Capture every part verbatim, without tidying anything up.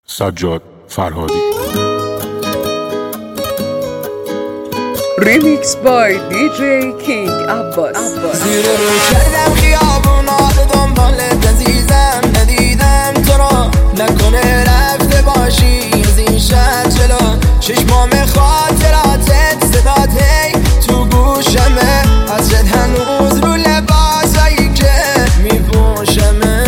سجاد فرهادی. Remix by دی جی King عباس. زیر رو کردم خیابونا رو دنبال عزیزم، ندیدم تو رو، نکنه رفته باشی از این شهر جلو. چشمام خاطراتت صدات هی تو گوشمه، حسرت هنوز رو لباسایی که میپوشمه.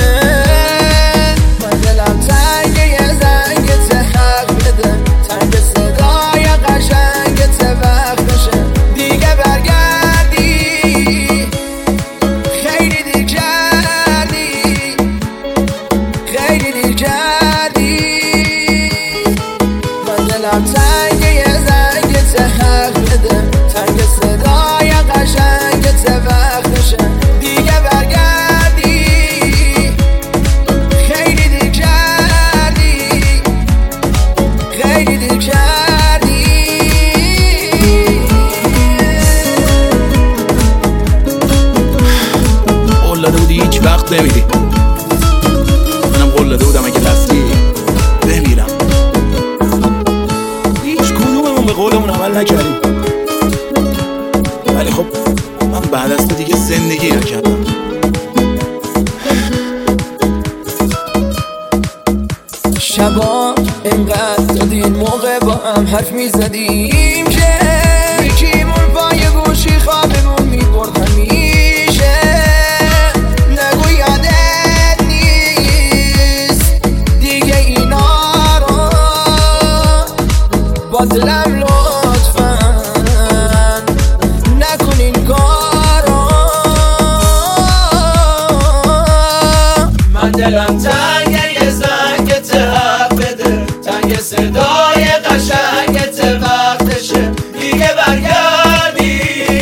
من دلم تنگه یه زنگت حق بده، تنگ صدای قشنگت وقتشه دیگه برگردی، خیلی دیر کردی، خیلی دیر کردی. من دلم تنگه یه زنگت حق بده، تنگ صدای قشنگت وقتشه دیگه برگردی، خیلی دیر کردی، خیلی دیر کردی. قول داده بودی هیچ وقت نمیری، منم قول داده بودم اگه رفتی بمیرم. هیچ کدوممون به قولمون عمل نکردیم، ولی خب من بعد از تو دیگه زندگی نکردم. شبا اینقدر دادین موقع با هم حرف میزدیم که یکیمون پای گوشی خوابمون میبرد همیشه. نگو یادت نیست دیگه اینا رو، با دلم لطفا نکن این کارو. من دلم تنگه یه زنگت حق بده، تنگ صدای قشنگت وقتشه دیگه برگردی،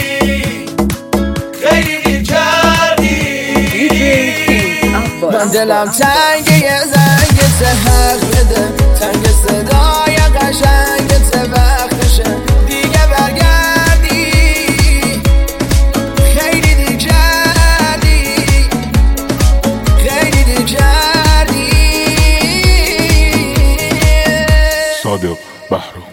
خیلی دیر کردی. دی جی King عباس. من دلم تنگه یه زنگت حق بده، تنگ صدای قشنگت وقتشه دیگه برگردی، خیلی دیر کردی، خیلی دیر کردی. صادق بهرام.